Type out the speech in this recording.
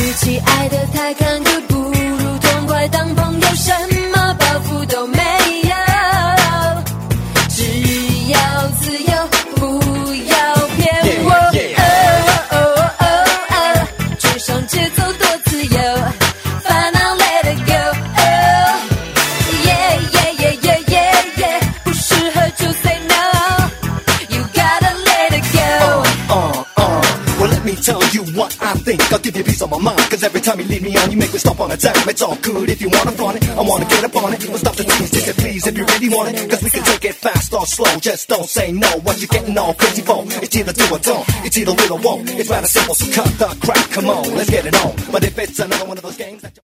与其爱得太坎坷，不如痛快当朋友，什么包袱都没有，只要自由，不要骗我。追上节奏多自由，烦恼 let it go。不适合就 say no，you gotta let it go。Well, let me tell you what I think. I'll give you peace of my mind. Cause every time you leave me on, you make me stop on a dime. It's all good if you wanna flaunt it. I wanna get up on it. Well, stop the things, just please if you really want it. Cause we can take it fast or slow. Just don't say no. What you getting all crazy for? It's either do or don't. It's either will or won't. It's rather simple, so cut the crap. Come on, let's get it on. But if it's another one of those games that